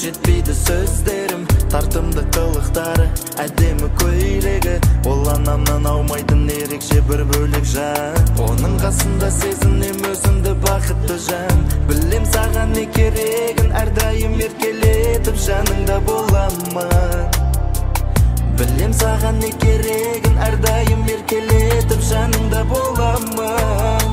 жетпейді сөздерім, тартымды қылықтары, әдемі көйлегі. Ол анамнан аумайтын ерекше бір бөлек жан. Оның қасында сезінем өзімді бақытты жан. Білем саған не керегін, әрдайым еркелетіп жаныңда боламын. Білем саған не керегін, әрдайым еркелетіп жаныңда боламын.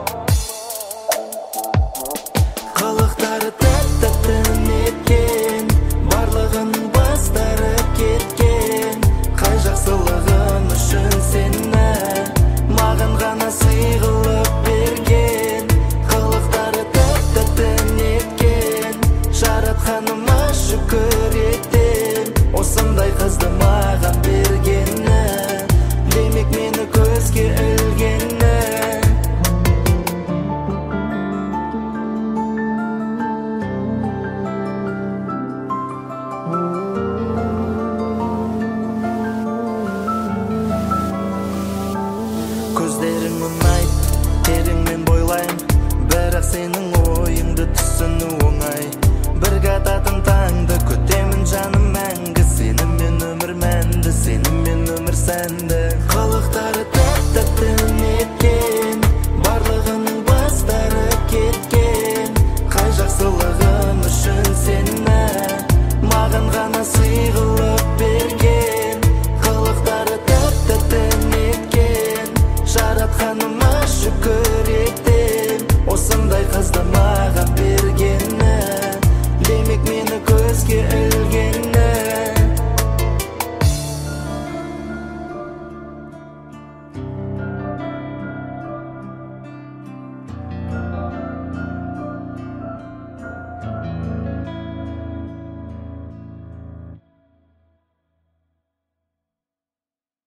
Қылықтары тәтті неткен, барлығының бастары кеткен. Қай жақсылығын үшін сені маған ғана сый қылып берген. Қылықтары тәтті неткен, жаратқаныма шүкір етем. Осындай қызды маған бергені, демек мені көзге ілгені. Көздерің ұнайды, тереңмен бойлайым, бірақ сенің ойыңды түсіну оңай. Бірге ататын таңды күтемін жаным мәңгі, сенімен өмір мәнді, сенімен өмір сәнді. Қылықтары тәтті неткен, барлығының бастары кеткен. Қай жақсылығын үшін сені маған ғана сый қылып